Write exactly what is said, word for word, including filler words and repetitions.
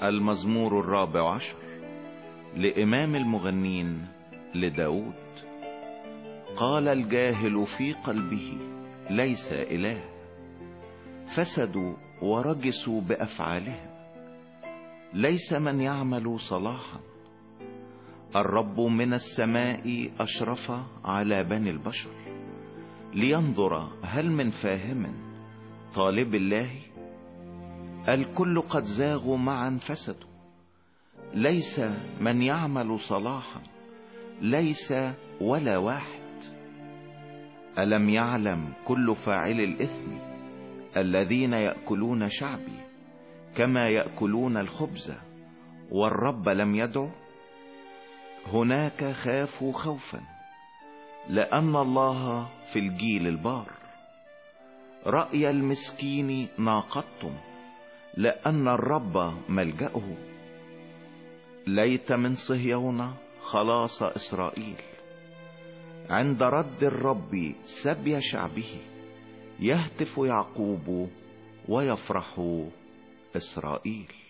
المزمور الرابع عشر لإمام المغنين لداود. قال الجاهل في قلبه ليس إله، فسدوا ورجسوا بأفعالهم، ليس من يعمل صلاحا. الرب من السماء أشرف على بني البشر، لينظر هل من فاهم طالب الله. الكل قد زاغوا معا فسدوا، ليس من يعمل صلاحا، ليس ولا واحد. ألم يعلم كل فاعل الإثم الذين يأكلون شعبي كما يأكلون الخبز، والرب لم يدعو؟ هناك خافوا خوفا، لأن الله في الجيل البار. رأي المسكين ناقضتم، لأن الرب ملجأه. ليت من صهيون خلاص إسرائيل، عند رد الرب سبي شعبه. يهتف يعقوب ويفرح إسرائيل.